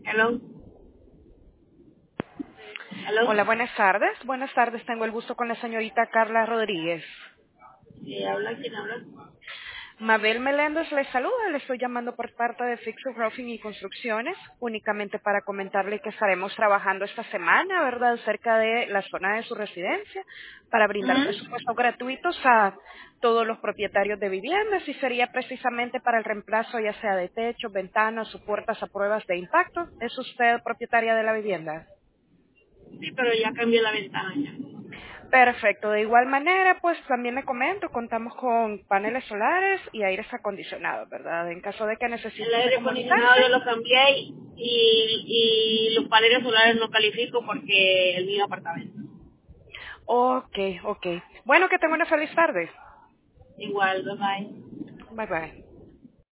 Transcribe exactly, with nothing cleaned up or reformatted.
Hello. Hello. Hola, buenas tardes. Buenas tardes, tengo el gusto con la señorita Carla Rodríguez. Sí, habla, ¿quién habla? Mabel Meléndez le saluda, le estoy llamando por parte de Fixer Roofing y Construcciones, únicamente para comentarle que estaremos trabajando esta semana, ¿verdad?, cerca de la zona de su residencia, para brindar Ujú. presupuestos gratuitos a todos los propietarios de viviendas y sería precisamente para el reemplazo ya sea de techos, ventanas o puertas a pruebas de impacto. ¿Es usted propietaria de la vivienda? Sí, pero ya cambié la ventana ya. Perfecto, de igual manera, pues también le comento, contamos con paneles solares y aires acondicionados, ¿verdad? En caso de que El necesite aire acondicionado comunicarse. yo lo cambié y, y los paneles solares no califico porque el mío apartamento. Ok, ok. Bueno, que tenga una feliz tarde. Igual, bye bye. Bye bye.